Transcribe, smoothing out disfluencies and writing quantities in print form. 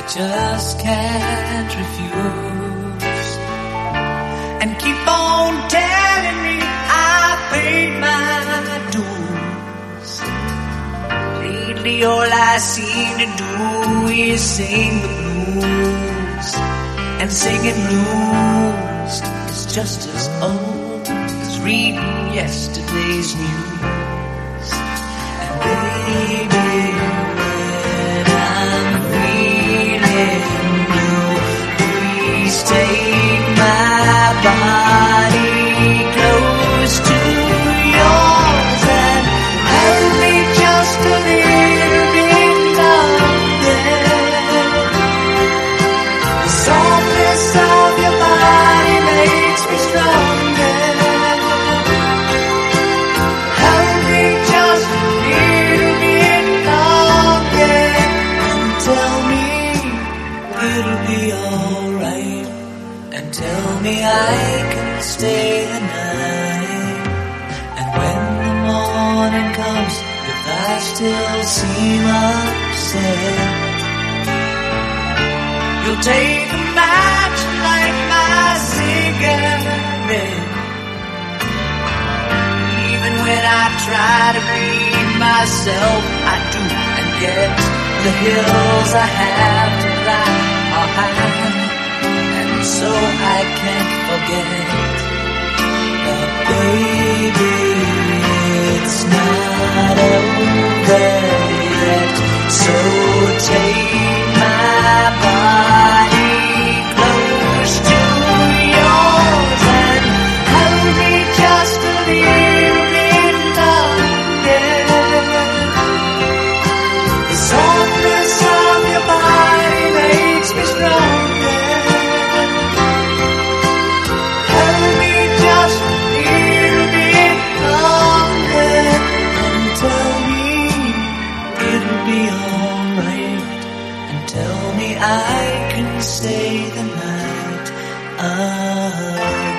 just can't refuse. And keep on telling me I paid my dues. Lately all I seem to do is sing the blues. And singing blues is just as old as reading yesterday's news. And baby, when I'm feeling blue, please take my body close to yours and hold me just a little bit longer. The softness of your body makes me stronger. Hold me just a little bit longer and tell me it'll be alright. And tell me I can stay the night. And when the morning comes, if I still seem upset, you'll take a match and light my cigarette. Even when I try to be myself, I do, and yet the hills I have to climb are high. And so I can't forget that, baby, it's not over yet. So take my body close to yours and hold me just a little bit longer. The softness of your body makes me stronger. Hold me just a little bit longer and tell me it'll be alright. And tell me I can stay the night.